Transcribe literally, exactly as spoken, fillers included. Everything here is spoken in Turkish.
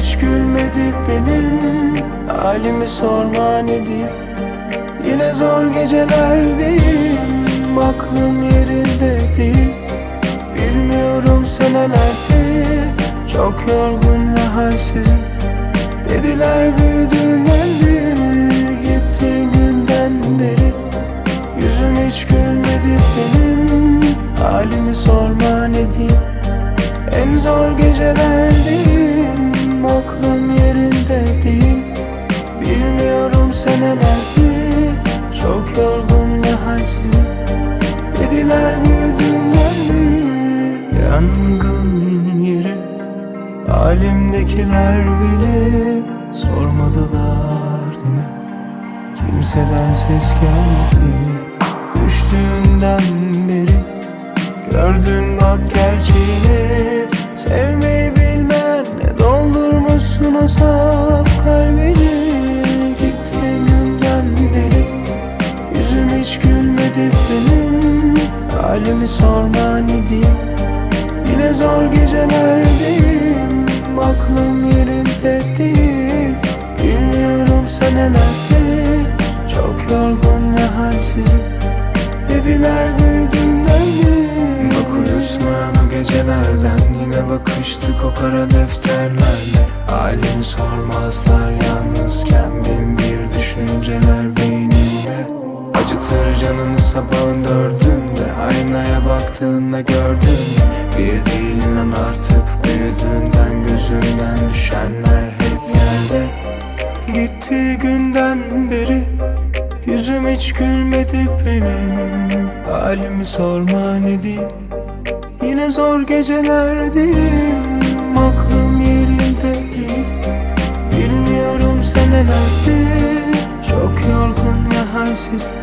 hiç gülmedi benim, halimi sorma ne diyeyim. Yine zor gecelerdeyim, aklım yerinde değil. Bilmiyorum senelerdir, çok yorgun ve halsizim. Dediler büyüdün eldir, gittiğin günden beri. Yüzüm hiç gülmedi benim, halimi sorma ne diyeyim. En zor gecelerdeyim, aklım yerinde değil. Bilmiyorum senelerdir, çok yorgun ve halsizim. Dediler büyüdün eldir, yangın yeri. Halimdekiler bile sormadılar değil mi? Kimseden ses gelmedi. Düştüğünden beri gördün bak gerçeğini. Sevmeyi bilmenle doldurmuşsun o saf kalbini. Gittiğin günden beri yüzüm hiç gülmedi benim, halimi sorma ne diyeyim. Yine zor gecelerdeyim, aklım yerinde değil. Bilmiyorum senelerdir, çok yorgun ve halsizim. Dediler büyüdüğünden mi? Bak uyutmayan o gecelerden, yine bakıştık o kara defterlerle. Halimi sormazlar yalnızken bin bir düşünceler beynimde. Acıtır canını sabahın dördünde, aynaya baktığında gördün mü? Bir değil inan artık büyüdüğünden, gözünden düşenler hep yerde. Gittiği günden beri yüzüm hiç gülmedi benim, halimi sorma ne diyeyim. Yine zor gecelerdeyim, aklım yerinde değil. Bilmiyorum senelerdir, çok yorgun ve halsiz.